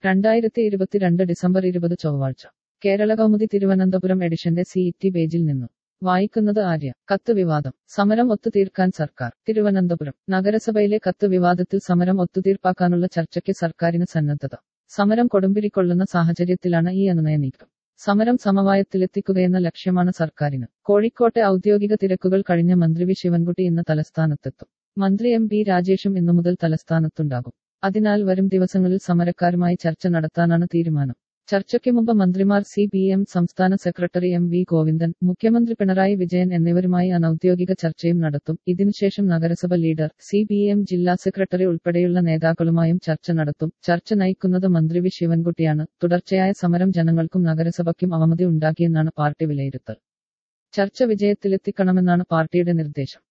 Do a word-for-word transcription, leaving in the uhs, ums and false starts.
രണ്ടായിരത്തി ഇരുപത്തിരണ്ട് ഡിസംബർ ഇരുപത് ചൊവ്വാഴ്ച കേരള കൗമുദി തിരുവനന്തപുരം എഡിഷന്റെ സി ഇ ടി പേജിൽ നിന്നും വായിക്കുന്നത് ആര്യ. കത്ത് വിവാദം സമരം ഒത്തുതീർക്കാൻ സർക്കാർ. തിരുവനന്തപുരം നഗരസഭയിലെ കത്ത് വിവാദത്തിൽ സമരം ഒത്തുതീർപ്പാക്കാനുള്ള ചർച്ചയ്ക്ക് സർക്കാരിന് സന്നദ്ധത. സമരം കൊടുമ്പിരിക്കൊള്ളുന്ന സാഹചര്യത്തിലാണ് ഈ അനുനയ നീക്കം. സമരം സമവായത്തിലെത്തിക്കുകയെന്ന ലക്ഷ്യമാണ് സർക്കാരിന്. കോഴിക്കോട്ടെ ഔദ്യോഗിക തിരക്കുകൾ കഴിഞ്ഞ മന്ത്രി വി ശിവൻകുട്ടി ഇന്ന് തലസ്ഥാനത്തെത്തും. മന്ത്രി എം ബി രാജേഷും ഇന്നു മുതൽ തലസ്ഥാനത്തുണ്ടാകും. അതിനാൽ വരും ദിവസങ്ങളിൽ സമരക്കാരുമായി ചർച്ച നടത്താനാണ് തീരുമാനം. ചർച്ചയ്ക്ക് മുമ്പ് മന്ത്രിമാർ സി പി എം സംസ്ഥാന സെക്രട്ടറി എം വി ഗോവിന്ദൻ, മുഖ്യമന്ത്രി പിണറായി വിജയൻ എന്നിവരുമായി അനൌദ്യോഗിക ചർച്ചയും നടത്തും. ഇതിനുശേഷം നഗരസഭ ലീഡർ, സി പി എം ജില്ലാ സെക്രട്ടറി ഉൾപ്പെടെയുള്ള നേതാക്കളുമായും ചർച്ച നടത്തും. ചർച്ച നയിക്കുന്നത് മന്ത്രി വി ശിവൻകുട്ടിയാണ്. തുടർച്ചയായ സമരം ജനങ്ങൾക്കും നഗരസഭയ്ക്കും അവമതി ഉണ്ടാക്കിയെന്നാണ് പാർട്ടി വിലയിരുത്തൽ. ചർച്ച വിജയത്തിലെത്തിക്കണമെന്നാണ് പാർട്ടിയുടെ നിർദ്ദേശം.